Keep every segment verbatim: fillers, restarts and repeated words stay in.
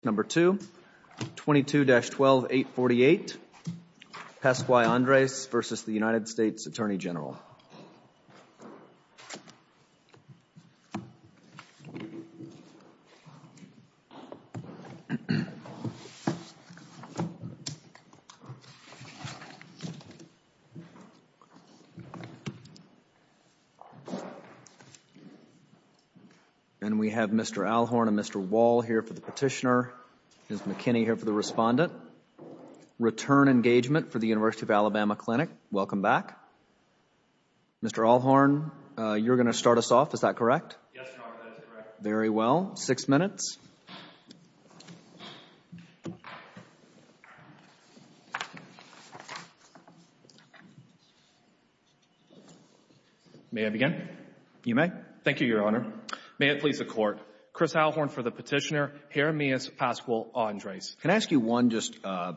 Number two, twenty-two dash twelve eight forty-eight, Pascual-Andres versus the United States Attorney General. And we have Mister Alhorn and Mister Wall here for the petitioner, Miz McKinney here for the respondent. Return engagement for the University of Alabama Clinic. Welcome back. Mister Alhorn, uh, you're going to start us off. Is that correct? Yes, Your Honor, that is correct. Very well. Six minutes. May I begin? You may. Thank you, Your Honor. May it please the Court. Chris Alhorn for the petitioner, Jeremias Pascual-Andres. Can I ask you one just uh,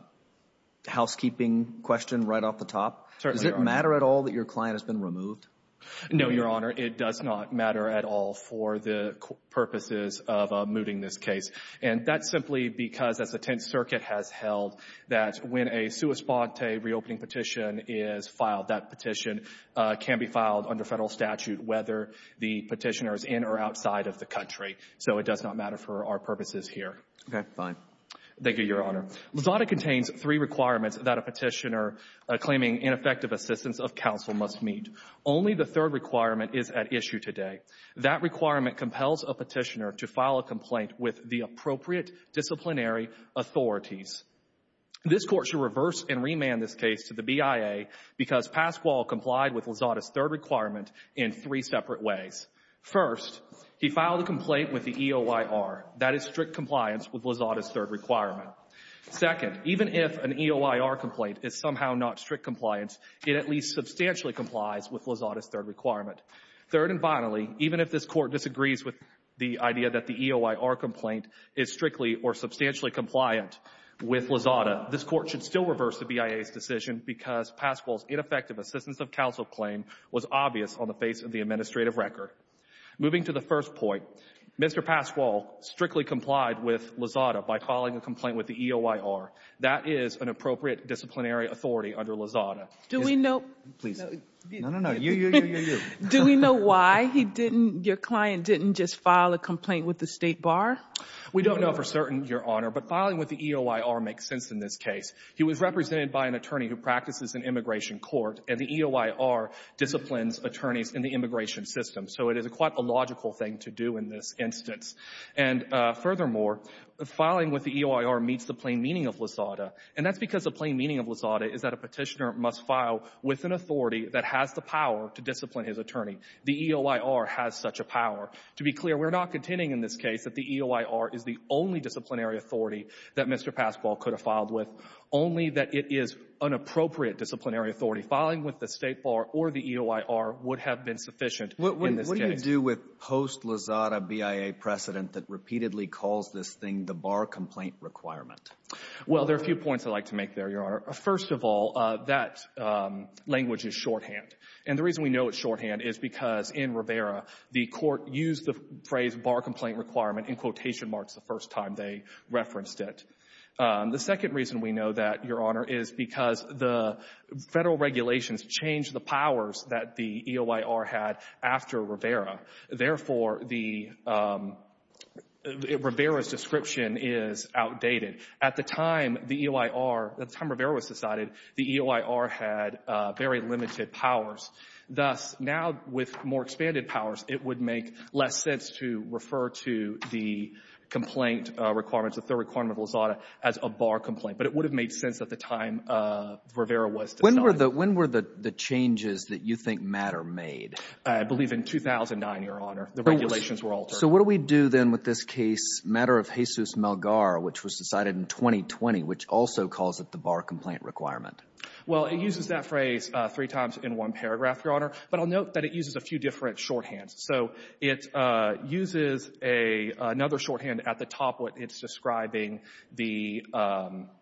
housekeeping question right off the top? Certainly, Does it Your Honor. matter at all that your client has been removed? No, Your Honor, it does not matter at all for the purposes of uh, mooting this case. And that's simply because, as the Tenth Circuit has held, that when a sua sponte reopening petition is filed, that petition uh, can be filed under federal statute whether the petitioner is in or outside of the country. So it does not matter for our purposes here. Okay, fine. Thank you, Your Honor. Lozada contains three requirements that a petitioner uh, claiming ineffective assistance of counsel must meet. Only the third requirement is at issue today. That requirement compels a petitioner to file a complaint with the appropriate disciplinary authorities. This Court should reverse and remand this case to the B I A because Pascual complied with Lozada's third requirement in three separate ways. First, he filed a complaint with the E O I R. That is strict compliance with Lozada's third requirement. Second, even if an E O I R complaint is somehow not strict compliance, it at least substantially complies with Lozada's third requirement. Third and finally, even if this Court disagrees with the idea that the E O I R complaint is strictly or substantially compliant with Lozada, this Court should still reverse the B I A's decision because Pascual's ineffective assistance of counsel claim was obvious on the face of the administrative record. Moving to the first point, Mister Pascual strictly complied with Lozada by filing a complaint with the E O I R. That is an appropriate disciplinary authority under Lozada. Do we know? Please. No, No, no, no. You, you, you, you, you. Do we know why he didn't, your client didn't just file a complaint with the State Bar? We don't know for certain, Your Honor, but filing with the E O I R makes sense in this case. He was represented by an attorney who practices in immigration court, and the E O I R disciplines attorneys in the immigration system. So it is a quite a logical thing to do in this instance. And uh, furthermore, filing with the E O I R meets the plain meaning of Lozada, and that's because the plain meaning of Lozada is that a petitioner must file with an authority that has the power to discipline his attorney. The E O I R has such a power. To be clear, we're not contending in this case that the E O I R is the only disciplinary authority that Mister Pascual could have filed with, only that it is an appropriate disciplinary authority. Filing with the State Bar or the E O I R would have been sufficient What, what, in this what case. do you do with post-Lozada B I A precedent that repeatedly calls this thing the bar complaint requirement? Well, there are a few points I'd like to make there, Your Honor. First of all, uh, that um, language is shorthand. And the reason we know it's shorthand is because in Rivera, the Court used the phrase bar complaint requirement in quotation marks the first time they referenced it. Um, the second reason we know that, Your Honor, is because the federal regulations changed the powers that the E O I R had after Rivera. Therefore, the um, Rivera's description is outdated. At the time, the E O I R, at the time Rivera was decided, the E O I R had uh, very limited powers. Thus, now with more expanded powers, it would make less sense to refer to the complaint uh, requirements, the third requirement of Lozada, as a bar complaint. But it would have made sense at the time uh, Rivera was decided. When were the when were the, the changes that you think matter made? I believe in two thousand nine, Your Honor. The regulations were altered. So what do we do then with this case, matter of Jesus Melgar, which was decided in twenty twenty, which also calls it the bar complaint requirement? Well, it uses that phrase uh, three times in one paragraph, Your Honor, but I'll note that it uses a few different shorthands. So it uh, uses a another shorthand at the top when it's describing the um,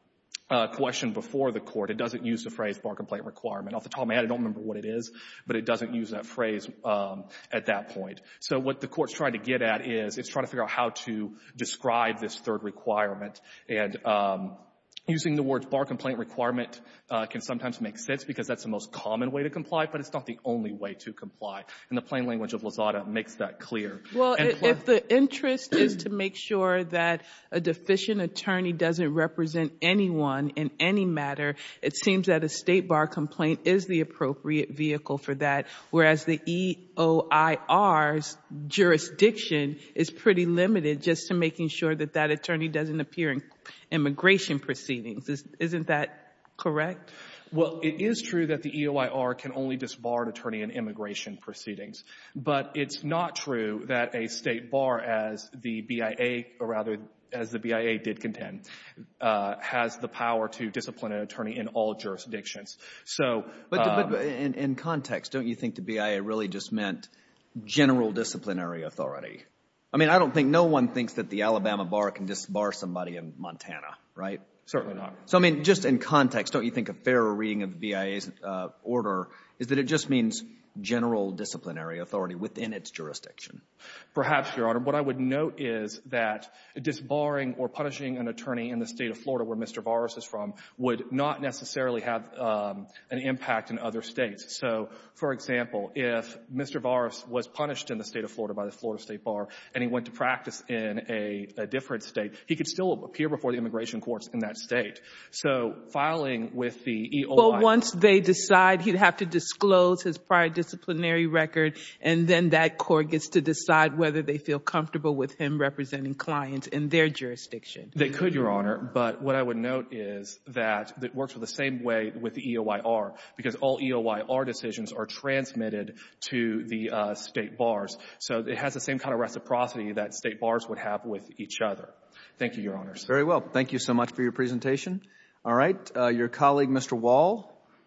uh, question before the court, it doesn't use the phrase bar complaint requirement. Off the top of my head, I don't remember what it is, but it doesn't use that phrase um, at that point. So what the court's trying to get at is it's trying to figure out how to describe this third requirement. And um, using the words bar complaint requirement uh, can sometimes make sense because that's the most common way to comply, but it's not the only way to comply. And the plain language of Lozada makes that clear. Well, and if, if the interest is to make sure that a deficient attorney doesn't represent anyone in any matter, it seems that a state bar complaint is the appropriate vehicle for that, whereas the E O I R's jurisdiction is pretty limited just to making sure that that attorney doesn't appear in immigration proceedings. Is, isn't that correct? Well, it is true that the E O I R can only disbar an attorney in immigration proceedings, but it's not true that a state bar, as the B I A, or rather as the B I A did contend, uh, has the power to discipline an attorney in all jurisdictions. So, but, um, but in, in context, don't you think the B I A really just meant general disciplinary authority? I mean, I don't think no one thinks that the Alabama bar can disbar somebody in Montana, right? Certainly not. So, I mean, just in context, don't you think a fairer reading of the B I A's uh, order is that it just means general disciplinary authority within its jurisdiction? Perhaps, Your Honor. What I would note is that disbarring or punishing an attorney in the state of Florida, where Mister Varus is from, would not necessarily have um, an impact in other states. So, for example, if Mister Varus was punished in the state of Florida by the Florida State Bar and he went to practice in a, a different state, he could still appear before the immigration courts in that state. So, filing with the E O I... Well, once they decide, he'd have to disclose his prior disciplinary record, and then that court gets to decide whether they feel comfortable with him representing clients in their jurisdiction. They could, Your Honor, but what I would note is that it works the same way with the E O I R, because all E O I R decisions are transmitted to the uh, state bars. So it has the same kind of reciprocity that state bars would have with each other. Thank you, Your Honors. Very well. Thank you so much for your presentation. All right. Uh, your colleague, Mister Wall.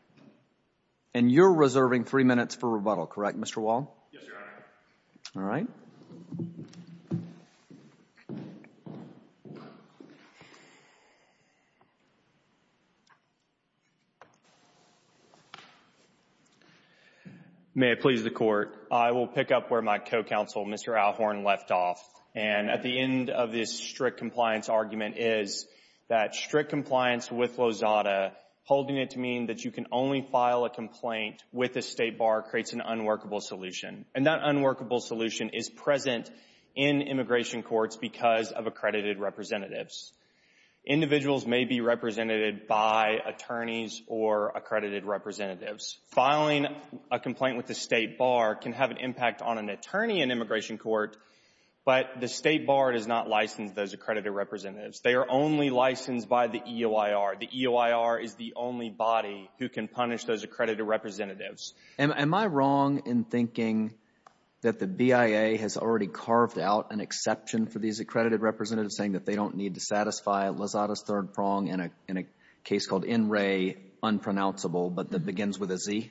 And you're reserving three minutes for rebuttal, correct, Mister Wall? Yes, Your Honor. All right. May it please the Court, I will pick up where my co-counsel, Mister Alhorn, left off. And at the end of this strict compliance argument is that strict compliance with Lozada, holding it to mean that you can only file a complaint with the state bar, creates an unworkable solution. And that unworkable solution is present in immigration courts because of accredited representatives. Individuals may be represented by attorneys or accredited representatives. Filing a complaint with the state bar can have an impact on an attorney in immigration court, but the state bar does not license those accredited representatives. They are only licensed by the E O I R. The E O I R is the only body who can punish those accredited representatives. Am, am I wrong in thinking that the B I A has already carved out an exception for these accredited representatives, saying that they don't need to satisfy Lozada's third prong in a in a case called in re unpronounceable, but that begins with a Z?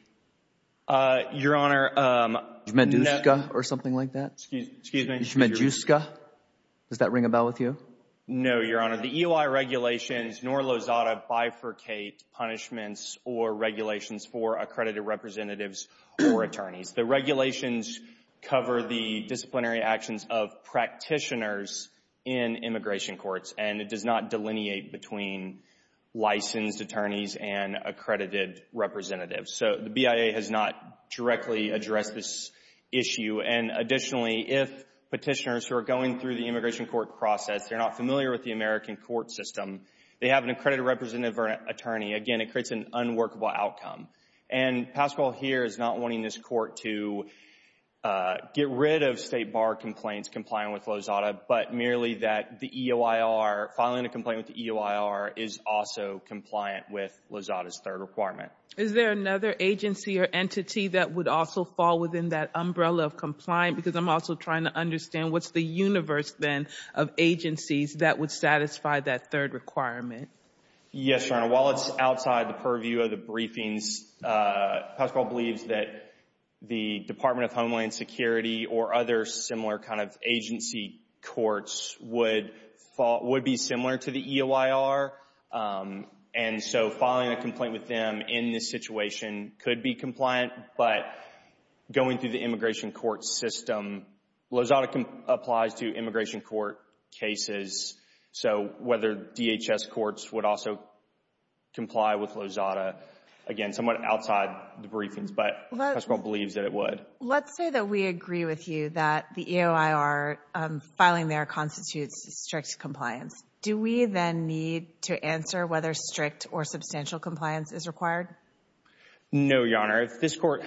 Uh, Your Honor, um, Jmeduska no, or something like that? Excuse, excuse me. Jmeduska? Does that ring a bell with you? No, Your Honor. The E O I regulations nor Lozada bifurcate punishments or regulations for accredited representatives or attorneys. The regulations cover the disciplinary actions of practitioners in immigration courts, and it does not delineate between licensed attorneys and accredited representatives. So the B I A has not directly addressed this issue. And additionally, if petitioners who are going through the immigration court process, they're not familiar with the American court system, they have an accredited representative or an attorney, again, it creates an unworkable outcome. And Pascual here is not wanting this court to Uh, get rid of state bar complaints complying with Lozada, but merely that the E O I R, filing a complaint with the E O I R, is also compliant with Lozada's third requirement. Is there another agency or entity that would also fall within that umbrella of compliant? Because I'm also trying to understand what's the universe then of agencies that would satisfy that third requirement. Yes, Your Honor. While it's outside the purview of the briefings, uh, Pascual believes that the Department of Homeland Security or other similar kind of agency courts would fall, would be similar to the E O I R. Um, And so filing a complaint with them in this situation could be compliant, but going through the immigration court system, Lozada com- applies to immigration court cases. So whether D H S courts would also comply with Lozada, again, somewhat outside the briefings, but Let, Pascual believes that it would. Let's say that we agree with you that the E O I R um, filing there constitutes strict compliance. Do we then need to answer whether strict or substantial compliance is required? No, Your Honor. If this court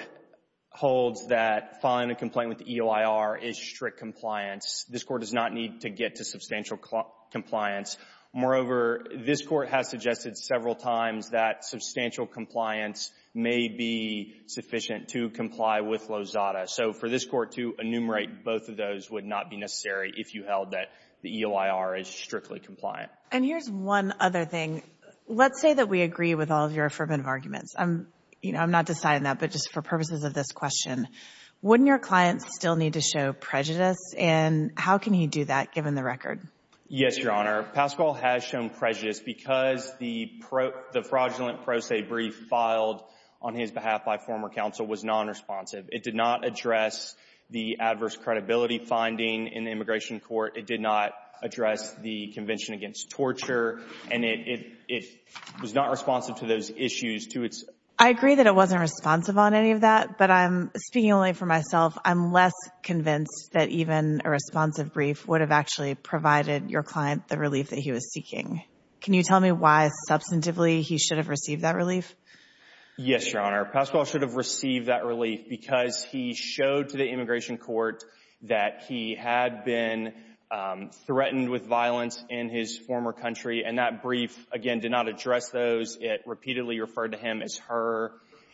holds that filing a complaint with the E O I R is strict compliance, this court does not need to get to substantial cl- compliance. Moreover, this court has suggested several times that substantial compliance may be sufficient to comply with Lozada. So for this court to enumerate both of those would not be necessary if you held that the E O I R is strictly compliant. And here's one other thing. Let's say that we agree with all of your affirmative arguments. I'm, you know, I'm not deciding that, but just for purposes of this question, wouldn't your client still need to show prejudice? And how can he do that given the record? Yes, Your Honor. Pascual has shown prejudice because the pro, the fraudulent pro se brief filed on his behalf by former counsel was non-responsive. It did not address the adverse credibility finding in the immigration court. It did not address the Convention Against Torture, and it, it, it was not responsive to those issues to its I agree that it wasn't responsive on any of that, but I'm speaking only for myself. I'm less convinced that even a responsive brief would have actually provided your client the relief that he was seeking. Can you tell me why substantively he should have received that relief? Yes, Your Honor. Pascual should have received that relief because he showed to the immigration court that he had been um, threatened with violence in his former country, and that brief, again, did not address those. It repeatedly referred to him as her.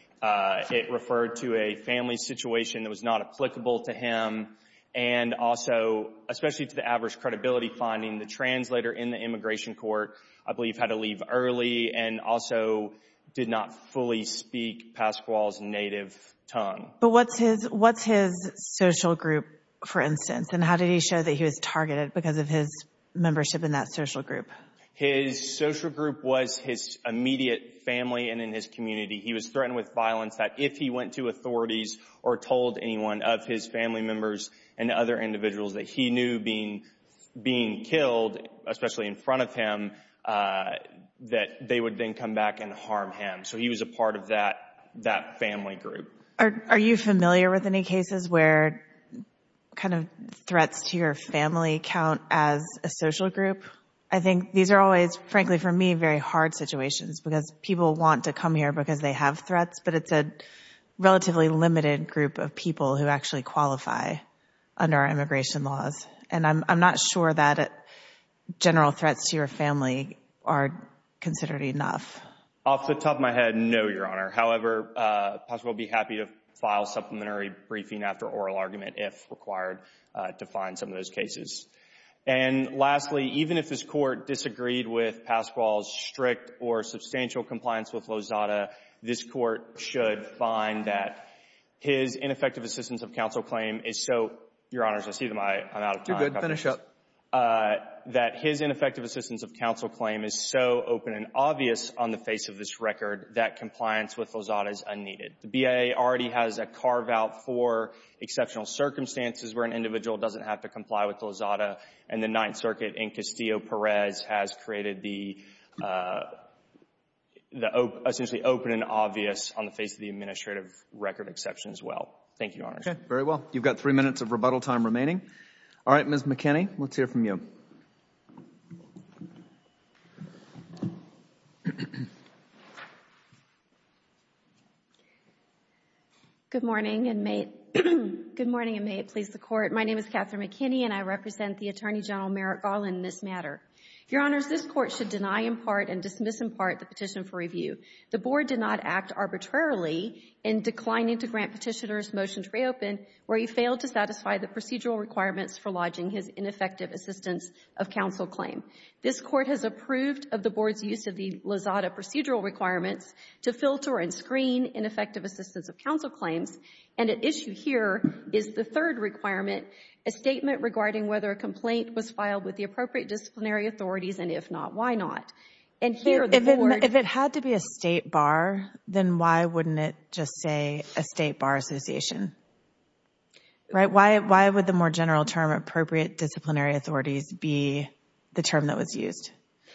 Uh, it referred to a family situation that was not applicable to him, and also, especially to the adverse credibility finding, the translator in the immigration court, I believe, had to leave early and also did not fully speak Pascual's native tongue. But what's his what's his social group, for instance, and how did he show that he was targeted because of his membership in that social group? His social group was his immediate family and in his community. He was threatened with violence that if he went to authorities or told anyone of his family members and other individuals that he knew being being killed, especially in front of him, uh, that they would then come back and harm him. So he was a part of that that family group. Are are you familiar with any cases where kind of threats to your family count as a social group? I think these are always, frankly, for me, very hard situations because people want to come here because they have threats, but it's a relatively limited group of people who actually qualify under our immigration laws. And I'm I'm not sure that it, general threats to your family are considered enough. Off the top of my head, no, Your Honor. However, uh, Pascual will be happy to file supplementary briefing after oral argument if required uh, to find some of those cases. And lastly, even if this court disagreed with Pascual's strict or substantial compliance with Lozada, this court should find that his ineffective assistance of counsel claim is so, Your Honors, I see that I, I'm out of time. You're good. Finish up. Uh, that his ineffective assistance of counsel claim is so open and obvious on the face of this record that compliance with Lozada is unneeded. The B I A already has a carve-out for exceptional circumstances where an individual doesn't have to comply with Lozada, and the Ninth Circuit in Castillo-Perez has created the uh, the op- essentially open and obvious on the face of the administrative record exception as well. Thank you, Your Honors. Okay, very well. You've got three minutes of rebuttal time remaining. All right, Miz McKinney, let's hear from you. Good morning, and may it, good morning, and may it please the Court. My name is Catherine McKinney, and I represent the Attorney General Merrick Garland in this matter. Your Honors, this Court should deny in part and dismiss in part the petition for review. The Board did not act arbitrarily in declining to grant petitioner's motion to reopen, where he failed to satisfy the procedural requirements for lodging his ineffective assistance of counsel claim. This Court has approved of the Board's use of the Lozada procedural requirements to filter and screen ineffective assistance of counsel claims, and at issue here is the third requirement, a statement regarding whether a complaint was filed with the appropriate disciplinary authorities, and if not, why not. And here, the if board... It, if it had to be a state bar, then why wouldn't it just say a state bar association? Right? Why, why would the more general term appropriate disciplinary authorities be the term that was used?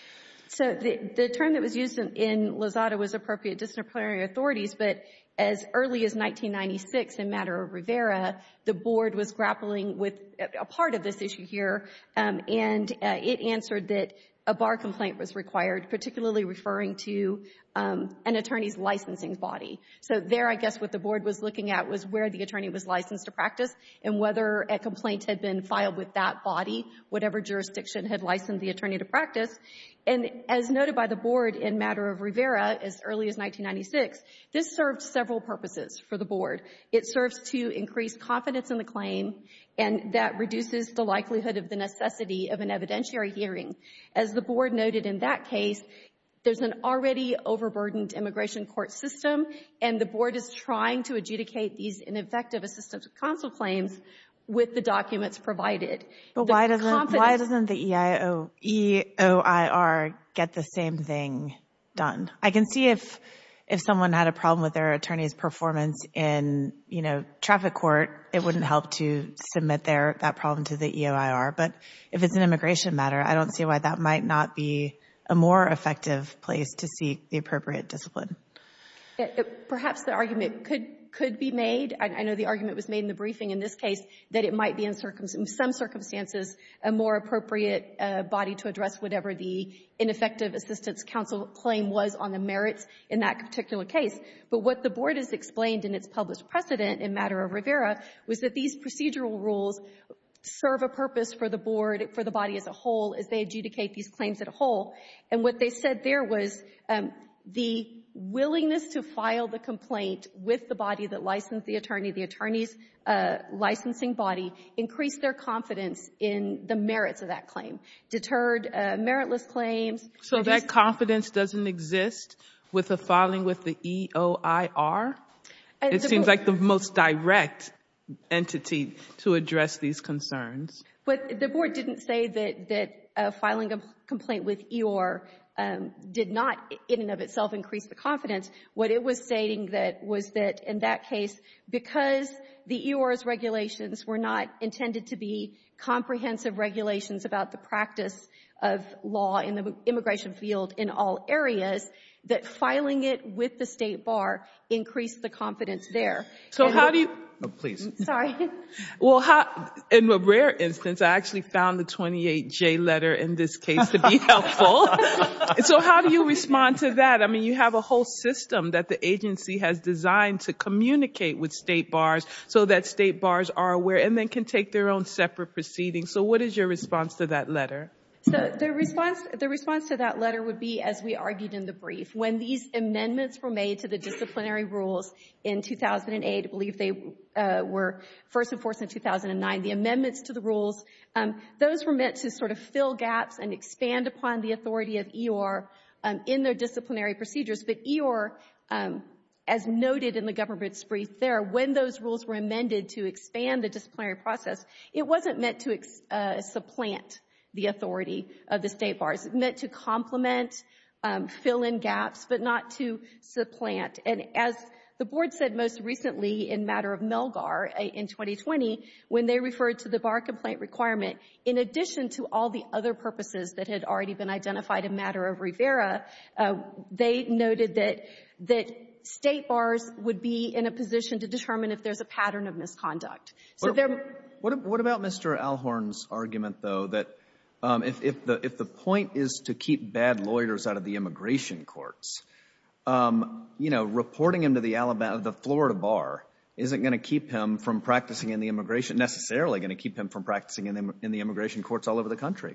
So the, the term that was used in, in Lozada was appropriate disciplinary authorities, but as early as nineteen ninety-six, in matter of Rivera, the board was grappling with a part of this issue here, um, and uh, it answered that a bar complaint was required, particularly referring to um, an attorney's licensing body. So there, I guess, what the board was looking at was where the attorney was licensed to practice and whether a complaint had been filed with that body, whatever jurisdiction had licensed the attorney to practice. And as noted by the board in matter of Rivera, as early as nineteen ninety-six, this served several purposes for the board. It serves to increase confidence in the claim, and that reduces the likelihood of the necessity of an evidentiary hearing. As the board noted in that case, there's an already overburdened immigration court system, and the board is trying to adjudicate these ineffective assistance of counsel claims with the documents provided. But The why doesn't confidence- why doesn't the E I O E O I R get the same thing done? I can see if if someone had a problem with their attorney's performance in, you know, traffic court, it wouldn't help to submit their that problem to the E O I R. But if it's an immigration matter, I don't see why that might not be a more effective place to seek the appropriate discipline. It, it, perhaps the argument could could be made. I, I know the argument was made in the briefing in this case that it might be in, circum, in some circumstances a more appropriate uh, body to address whatever the ineffective assistance counsel claim was on the merits in that particular case. But what the board has explained in its published precedent in matter of Rivera was that these procedural rules serve a purpose for the board, for the body as a whole, as they adjudicate these claims as a whole. And what they said there was um, the willingness to file the complaint with the body that licensed the attorney, the attorney's uh, licensing body, increased their confidence in the merits of that claim, deterred uh, meritless claims. So reduced- that confidence doesn't exist with a filing with the E O I R? Uh, It the seems bo- like the most direct entity to address these concerns. But the board didn't say that that uh, filing a complaint with E O I R um, did not, in and of itself, increase the confidence. What it was stating that was that in that case, because the E O I R's regulations were not intended to be comprehensive regulations about the practice of law in the immigration field in all areas, that filing it with the state bar increased the confidence there. So And how what- do you... Oh, please. Sorry. Well, how, in a rare instance, I actually found the twenty-eight J letter in this case to be helpful. And so how do you respond to that? I mean, you have a whole system that the agency has designed to communicate with state bars so that state bars are aware and then can take their own separate proceedings. So what is your response to that letter? So the response, the response to that letter would be, as we argued in the brief, when these amendments were made to the disciplinary rules in two thousand eight, I believe they uh, were first enforced in two thousand nine, the amendments to the rules, um, those were meant to sort of fill gaps and expand upon the authority of E O I R um, in their disciplinary procedures. But E O I R, um, as noted in the government's brief there, when those rules were amended to expand the disciplinary process, it wasn't meant to ex- uh, supplant the authority of the state bars. It's meant to complement, um, fill in gaps, but not to supplant. And as the board said most recently in matter of Melgar uh, in twenty twenty, when they referred to the bar complaint requirement, in addition to all the other purposes that had already been identified in matter of Rivera, uh, they noted that that state bars would be in a position to determine if there's a pattern of misconduct. So What, they're what, what about Mister Alhorn's argument, though, that Um, if, if the if the point is to keep bad lawyers out of the immigration courts, um, you know, reporting him to the Alabama, the Florida bar isn't going to keep him from practicing in the immigration, necessarily going to keep him from practicing in the, in the immigration courts all over the country.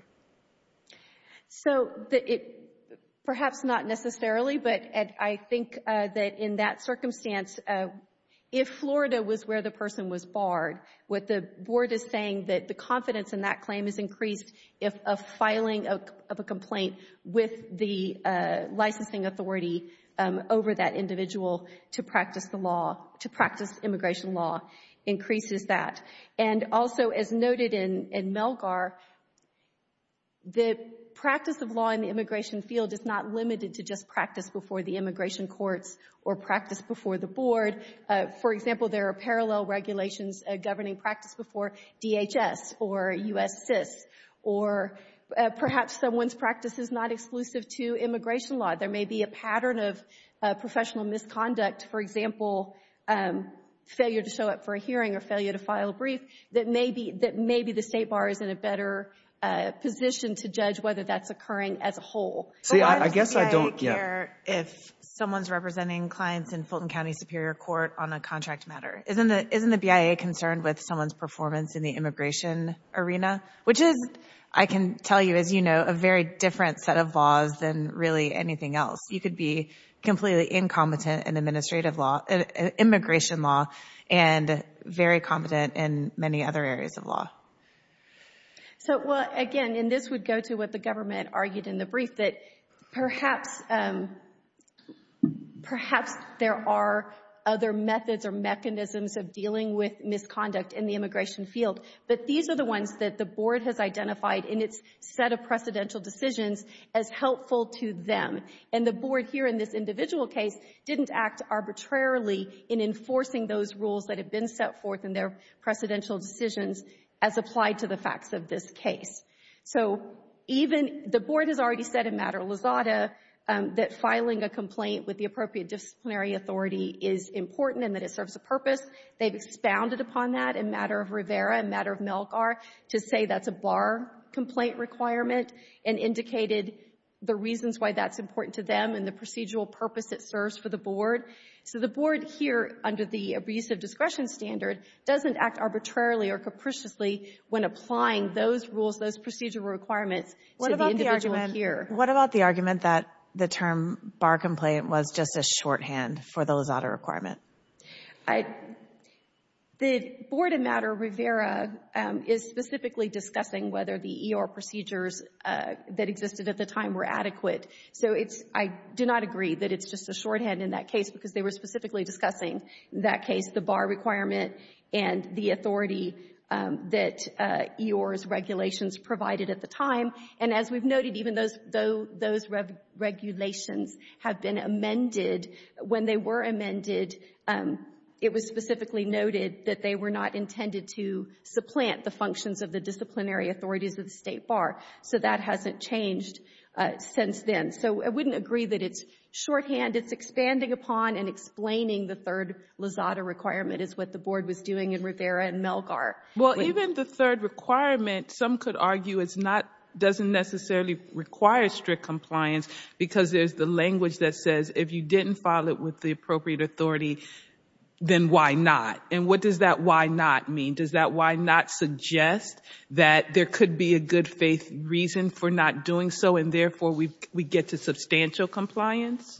So the, it, perhaps not necessarily, but at, I think uh, that in that circumstance, uh, if Florida was where the person was barred, what the board is saying that the confidence in that claim is increased if a filing of, of a complaint with the uh, licensing authority um, over that individual to practice the law, to practice immigration law, increases that. And also, as noted in, in Melgar, the practice of law in the immigration field is not limited to just practice before the immigration courts or practice before the board. Uh, for example, there are parallel regulations uh, governing practice before D H S or U S C I S, or uh, perhaps someone's practice is not exclusive to immigration law. There may be a pattern of uh, professional misconduct, for example, um, failure to show up for a hearing or failure to file a brief, that maybe that maybe the State Bar is in a better uh, position to judge whether that's occurring as a whole. See, Why I, I does guess the I B I A don't. care Yeah. if someone's representing clients in Fulton County Superior Court on a contract matter? Isn't the isn't the B I A concerned with someone's performance in the immigration arena, which is, I can tell you, as you know, a very different set of laws than really anything else. You could be completely incompetent in administrative law, uh, immigration law, and very competent in many other areas of law. So, well, again, and this would go to what the government argued in the brief, that perhaps um, perhaps there are other methods or mechanisms of dealing with misconduct in the immigration field. But these are the ones that the board has identified in its set of precedential decisions as helpful to them. And the board here in this individual case didn't act arbitrarily in enforcing those rules that have been set forth in their precedential decisions as applied to the facts of this case. So even the board has already said in matter of Lozada Um, that filing a complaint with the appropriate disciplinary authority is important and that it serves a purpose. They've expounded upon that in matter of Rivera and matter of Melgar to say that's a bar complaint requirement and indicated the reasons why that's important to them and the procedural purpose it serves for the board. So the board here, under the abusive discretion standard, doesn't act arbitrarily or capriciously when applying those rules, those procedural requirements What to the about the individual argument, here. What about the argument that the term bar complaint was just a shorthand for the Lozada requirement? I, the board in matter of Rivera um, is specifically discussing whether the E O R procedures uh, that existed at the time were adequate. So it's, I do not agree that it's just a shorthand in that case because they were specifically discussing in that case the bar requirement and the authority Um, that uh, E O R's regulations provided at the time. And as we've noted, even those though those rev- regulations have been amended, when they were amended, um, it was specifically noted that they were not intended to supplant the functions of the disciplinary authorities of the State Bar. So that hasn't changed uh, since then. So I wouldn't agree that it's shorthand. It's expanding upon and explaining the third Lozada requirement is what the board was doing in Rivera and Melgar. Well, When, even the third requirement, some could argue it's not, doesn't necessarily require strict compliance because there's the language that says if you didn't file it with the appropriate authority, then why not? And what does that why not mean? Does that why not suggest that there could be a good faith reason for not doing so and therefore we we get to substantial compliance?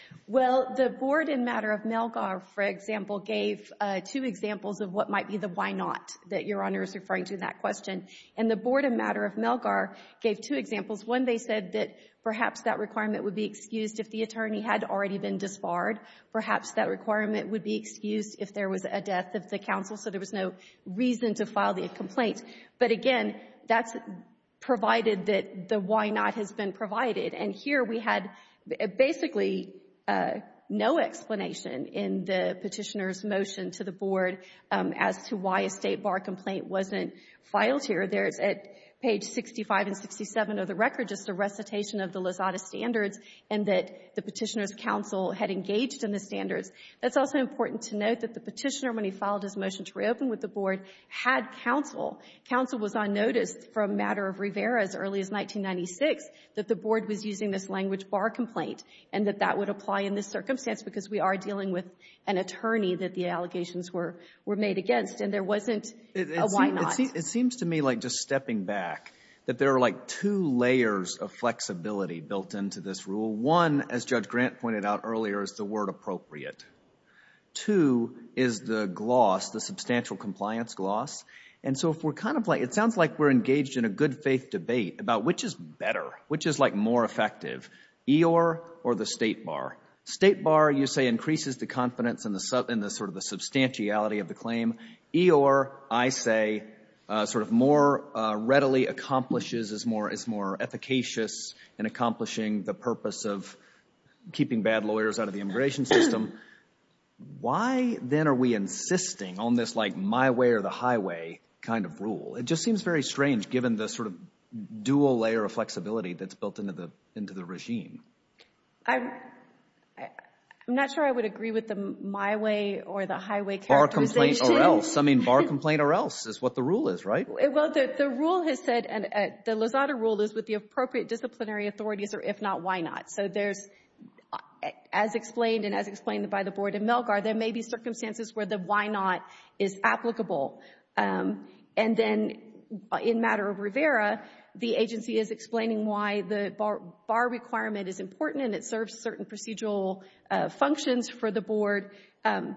Well, the board in matter of Melgar, for example, gave uh, two examples of what might be the why not that Your Honor is referring to in that question. And the board in matter of Melgar gave two examples. One, they said that perhaps that requirement would be excused if the attorney had already been disbarred. Perhaps that requirement would be excused if there was a death of the counsel, so there was no reason to file the complaint. But again, that's provided that the why not has been provided. And here we had basically Uh, no explanation in the petitioner's motion to the board um, as to why a State Bar complaint wasn't filed here. There's at page sixty-five and sixty-seven of the record just a recitation of the Lozada standards and that the petitioner's counsel had engaged in the standards. That's also important to note that the petitioner, when he filed his motion to reopen with the board, had counsel. Counsel was on notice from matter of Rivera as early as nineteen ninety-six that the board was using this language bar complaint and that that would apply in this circumstance because we are dealing with an attorney that the allegations were, were made against, and there wasn't it, it a why seem, not. It, seem, it seems to me like just stepping back that there are like two layers of flexibility built into this rule. One, as Judge Grant pointed out earlier, is the word appropriate. Two is the gloss, the substantial compliance gloss. And so if we're kind of like, it sounds like we're engaged in a good faith debate about which is better, which is like more effective, E O R or the State Bar. State Bar, you say, increases the confidence in the, sub, in the sort of the substantiality of the claim. E O R, I say, uh, sort of more uh, readily accomplishes, is more is more efficacious in accomplishing the purpose of keeping bad lawyers out of the immigration system. Why then are we insisting on this like my way or the highway kind of rule? It just seems very strange given the sort of dual layer of flexibility that's built into the into the regime. I'm, I'm not sure I would agree with the my way or the highway Bar characterization. complaint or else. I mean, bar complaint or else is what the rule is, right? Well, the, the rule has said, and uh, the Lozada rule is with the appropriate disciplinary authorities, or if not, why not? So there's, as explained and as explained by the board in Melgar, there may be circumstances where the why not is applicable. Um, and then in matter of Rivera, the agency is explaining why the bar, bar requirement is important and it serves certain procedural uh, functions for the board. Um,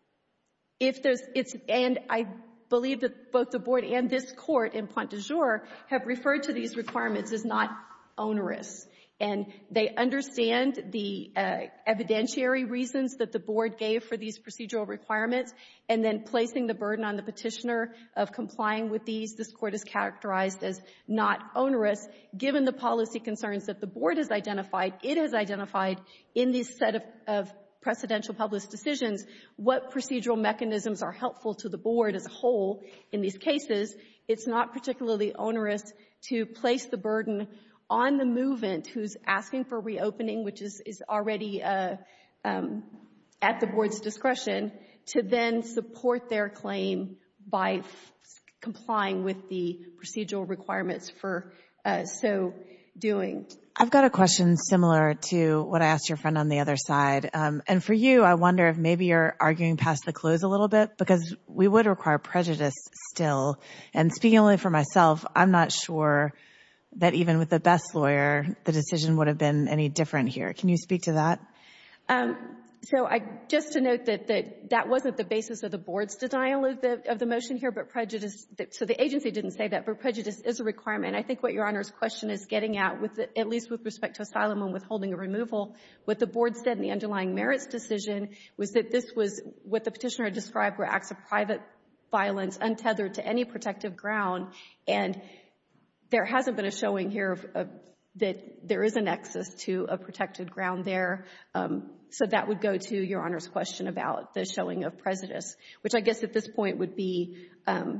if there's, it's, and I believe that both the board and this court in Pointe du Jour have referred to these requirements as not onerous. And they understand the uh, evidentiary reasons that the board gave for these procedural requirements, and then placing the burden on the petitioner of complying with these, this court is characterized as not onerous, given the policy concerns that the board has identified. It has identified in this set of, of precedential published decisions what procedural mechanisms are helpful to the board as a whole in these cases. It's not particularly onerous to place the burden on the movant who's asking for reopening, which is, is already uh, um, at the board's discretion, to then support their claim by f- complying with the procedural requirements for uh, so doing. I've got a question similar to what I asked your friend on the other side. Um, and for you, I wonder if maybe you're arguing past the close a little bit, because we would require prejudice still. And speaking only for myself, I'm not sure that even with the best lawyer, the decision would have been any different here. Can you speak to that? Um, so I, just to note that, that that wasn't the basis of the board's denial of the, of the motion here, but prejudice, so the agency didn't say that, but prejudice is a requirement. I think what Your Honor's question is getting at, with the, at least with respect to asylum and withholding of removal, what the board said in the underlying merits decision was that this was what the petitioner described were acts of private violence untethered to any protective ground, and there hasn't been a showing here of, of that there is a nexus to a protected ground there. Um, so that would go to Your Honor's question about the showing of prejudice, which I guess at this point would be um,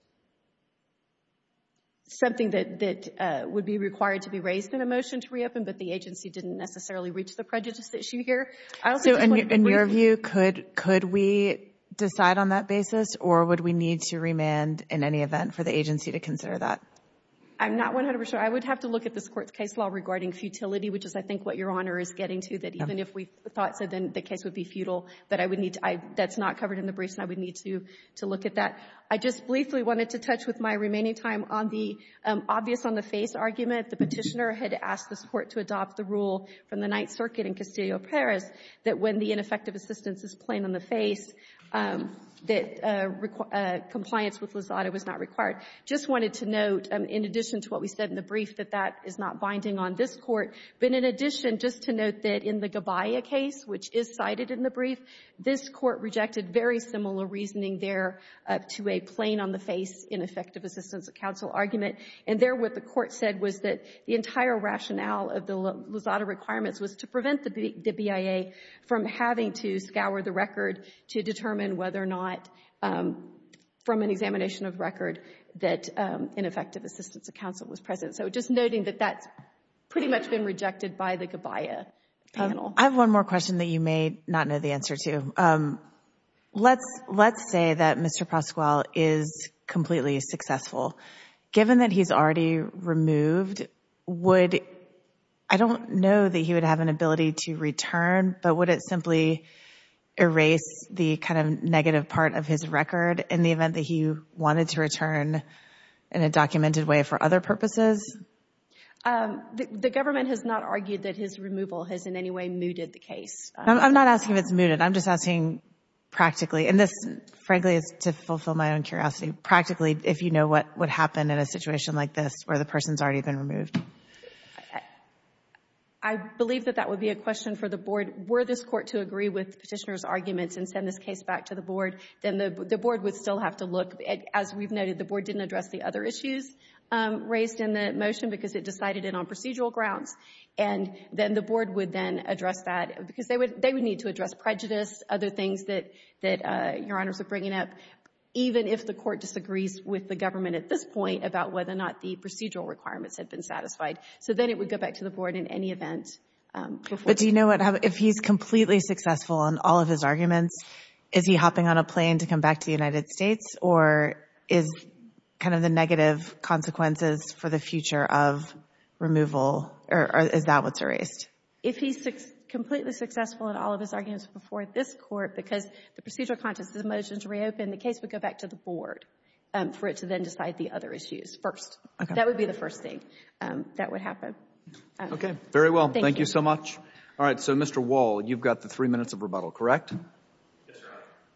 something that, that uh, would be required to be raised in a motion to reopen, but the agency didn't necessarily reach the prejudice issue here. I also so in, in your view, could could we decide on that basis, or would we need to remand in any event for the agency to consider that? I'm not one hundred percent sure. I would have to look at this court's case law regarding futility, which is, I think, what Your Honor is getting to, that even if we thought so, then the case would be futile. But I would need to, I, that's not covered in the briefs, and I would need to, to look at that. I just briefly wanted to touch with my remaining time on the um, obvious on the face argument. The petitioner had asked this court to adopt the rule from the Ninth Circuit in Castillo-Perez that when the ineffective assistance is plain on the face, um, that uh, requ- uh, compliance with Lozada was not required. Just wanted to note, um, in addition to what we said in the brief, that that is not binding on this court. But in addition, just to note that in the Gabaya case, which is cited in the brief, this court rejected very similar reasoning there uh, to a plain on the face ineffective assistance of counsel argument. And there what the court said was that the entire rationale of the Lozada requirements was to prevent the, B- the B I A from having to scour the record to determine whether or not Um, from an examination of record that um, ineffective assistance of counsel was present. So just noting that that's pretty much been rejected by the Gabaya panel. Um, I have one more question that you may not know the answer to. Um, let's let's say that Mister Pascual is completely successful. Given that he's already removed, would I don't know that he would have an ability to return, but would it simply erase the kind of negative part of his record in the event that he wanted to return in a documented way for other purposes? Um, the, the government has not argued that his removal has in any way mooted the case. Um, I'm, I'm not asking if it's mooted. I'm just asking practically, and this, frankly, is to fulfill my own curiosity, practically, if you know what would happen in a situation like this where the person's already been removed. I believe that that would be a question for the board. Were this court to agree with petitioner's arguments and send this case back to the board, then the, the board would still have to look at, as we've noted, the board didn't address the other issues um, raised in the motion because it decided it on procedural grounds. And then the board would then address that because they would, they would need to address prejudice, other things that, that uh, Your Honors are bringing up, even if the court disagrees with the government at this point about whether or not the procedural requirements had been satisfied. So then it would go back to the board in any event. Um, before but do you know what, if he's completely successful on all of his arguments, is he hopping on a plane to come back to the United States, or is kind of the negative consequences for the future of removal, or, or is that what's erased? If he's su- completely successful in all of his arguments before this court, because the procedural context of the motion to reopen, the case would go back to the board um, for it to then decide the other issues first. Okay. That would be the first thing um, that would happen. Um, Okay, very well. Thank, Thank you. you so much. All right, so Mister Wall, you've got the three minutes of rebuttal, correct? Yes, Your Honor.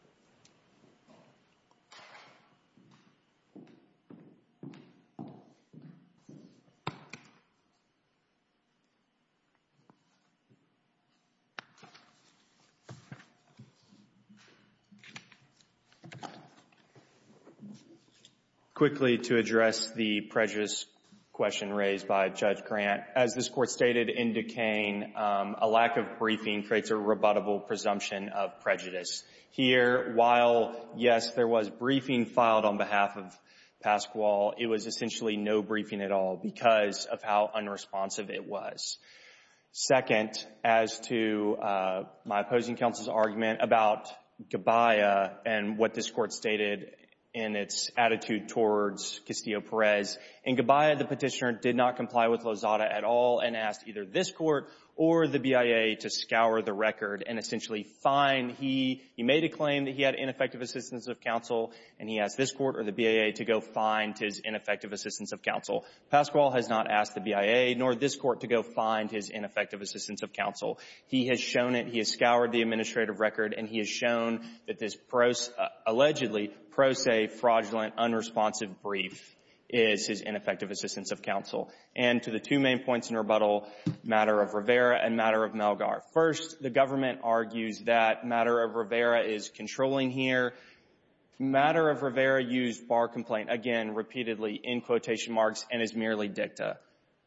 Quickly to address the prejudice question raised by Judge Grant. As this court stated in Duquesne, um, a lack of briefing creates a rebuttable presumption of prejudice. Here, while, yes, there was briefing filed on behalf of Pasquale, it was essentially no briefing at all because of how unresponsive it was. Second, as to uh, my opposing counsel's argument about Gabaya and what this court stated in its attitude towards Castillo-Perez. In Gabaya, the petitioner did not comply with Lozada at all and asked either this court or the B I A to scour the record and essentially find he, he made a claim that he had ineffective assistance of counsel, and he asked this court or the B I A to go find his ineffective assistance of counsel. Pasquale has not asked the B I A nor this court to go find his ineffective assistance of counsel. He has shown it. He has scoured the administrative record, and he has shown that this pro, uh, allegedly pro se, fraudulent, unresponsive brief is his ineffective assistance of counsel. And to the two main points in rebuttal, matter of Rivera and matter of Melgar. First, the government argues that matter of Rivera is controlling here. Matter of Rivera used bar complaint, again, repeatedly in quotation marks, and is merely dicta.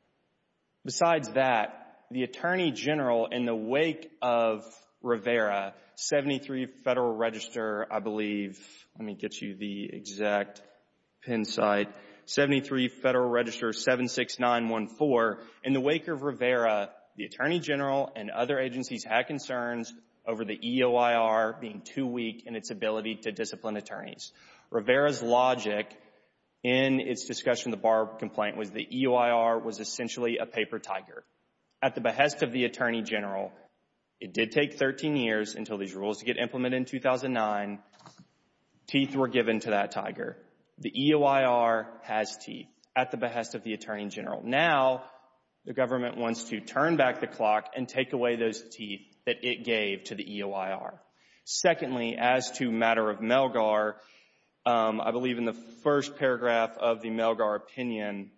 Besides that, the Attorney General, in the wake of Rivera, seventy-three Federal Register, I believe, let me get you the exact pin site, seventy-three Federal Register seven six nine one four. In the wake of Rivera, the Attorney General and other agencies had concerns over the E O I R being too weak in its ability to discipline attorneys. Rivera's logic in its discussion of the bar complaint was the E O I R was essentially a paper tiger. At the behest of the Attorney General, it did take thirteen years until these rules to get implemented in two thousand nine. Teeth were given to that tiger. The E O I R has teeth at the behest of the Attorney General. Now, the government wants to turn back the clock and take away those teeth that it gave to the E O I R. Secondly, as to matter of Melgar, um, I believe in the first paragraph of the Melgar opinion,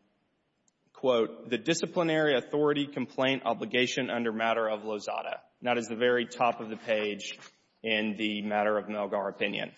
quote, the disciplinary authority complaint obligation under matter of Lozada. And that is the very top of the page in the matter of Melgar opinion.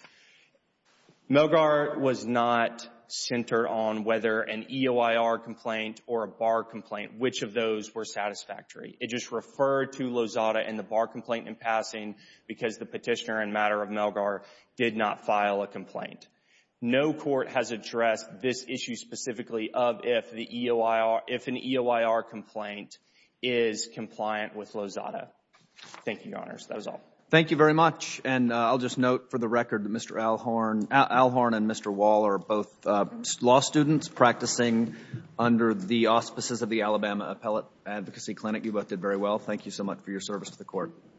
Melgar was not centered on whether an E O I R complaint or a bar complaint, which of those were satisfactory. It just referred to Lozada and the bar complaint in passing because the petitioner in matter of Melgar did not file a complaint. No court has addressed this issue specifically of if the E O I R, if an E O I R complaint is compliant with Lozada. Thank you, Your Honors. That was all. Thank you very much. And uh, I'll just note for the record that Mister Alhorn, Al- Alhorn and Mister Wall are both uh, law students practicing under the auspices of the Alabama Appellate Advocacy Clinic. You both did very well. Thank you so much for your service to the court.